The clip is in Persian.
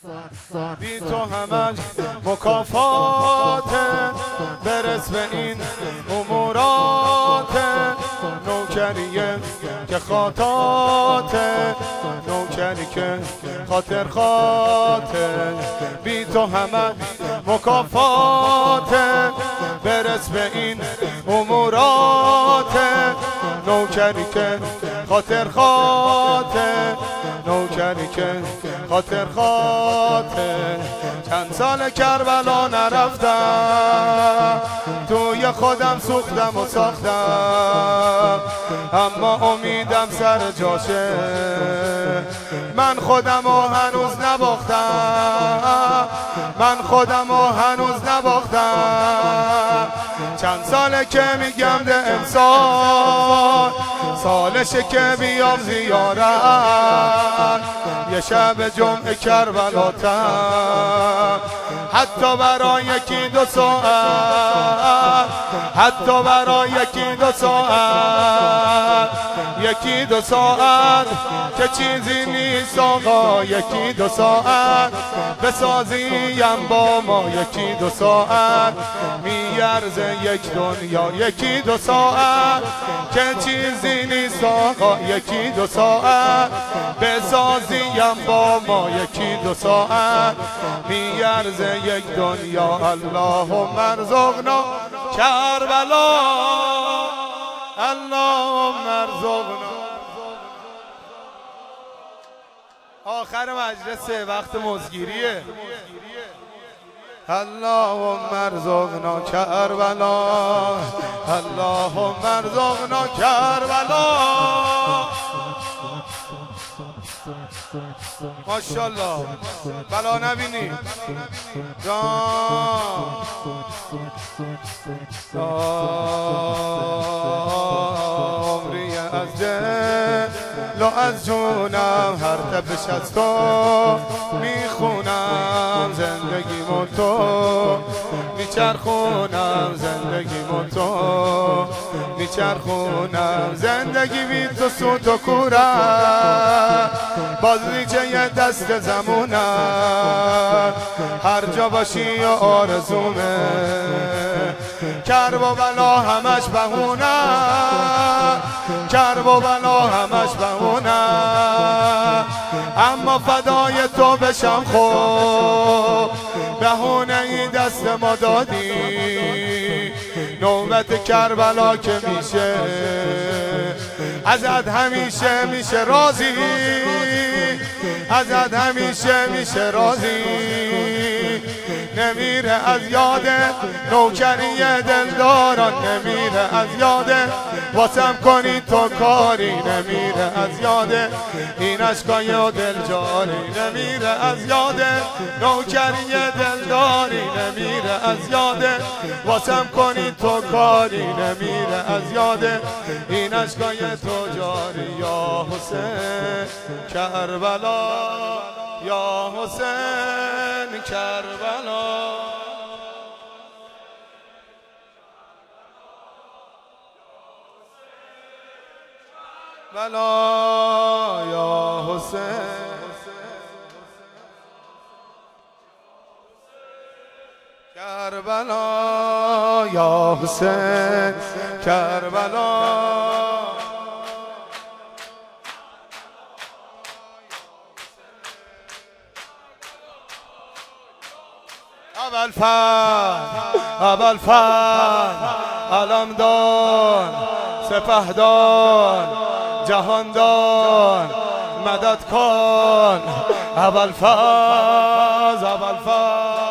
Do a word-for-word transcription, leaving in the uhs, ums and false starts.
بی تو همش مکافاته، برس به این امورات، نوکریه که خاطاته، نوکری که خاطر خاطر. بی تو همه مکافاته، برس به این امورات، نوکری که خاطر خاطر، نوکری که خاطر خاطر. چند سال کربلا نرفتم، توی خودم سوختم و ساختم، اما امیدم سر جاشه، من خودم رو هنوز نباختم، من خودم رو هنوز نباختم. چند ساله که میگم ده امسال، سالشه که بیام زیارت، یه شب جمعه کربلاتم، حتی برای یکی دو ساعت، حتی برای یکی دو ساعت، یکی دو ساعت که چیزی نیست آقا، یکی دو ساعت بسازیم با ما، یکی دو ساعت میارزه یک دنیا، یکی دو ساعت که چیزی نیست آقا، یکی دو ساعت بسازیم با ما، یکی دو ساعت میارزه یک دنیا. اللهم ارزقنا کربلا، اللهم ارزقنا. آخر مجلس وقت مزگیریه. اللهم ارزقنا کربلا، اللهم ارزقنا کربلا. ماشاءالله بلا نبینی عمری از دل و از جونم، هر تپش از تو میخونم، زندگیمو تو میچرخونم، زندگیمو تو میچرخونم. زندگی بی تو سوت و کورم، بازریچه یه دست زمونم، هر جا باشی یا آرزومه، کرب و بلا همش بهونم، کرب و بلا همش بهونم، اما فدای تو بشم خوب، بهونه ای دست ما دادی، نوبت کربلا که میشه ازت همیشه میشه راضی، ازت همیشه میشه راضی. نمیره از یاد نوکری دلداران، نمیره از یاد واسم کنی تو کاری، نمیره از یاد این عشقای دل جاری، نمیره از یاد نوکری دلداری، نمیره از یاد واسم کنی تو کاری، نمیره از یاد این عشقای تو جاری. یا حسین کربلا، یا حسین کربلا. بلا یا حسین کربلا، یا حسین کربلا. ابوالفضل ابوالفضل علمدار، سپهدار، جهاندار، مدد کن ابوالفضل ابوالفضل.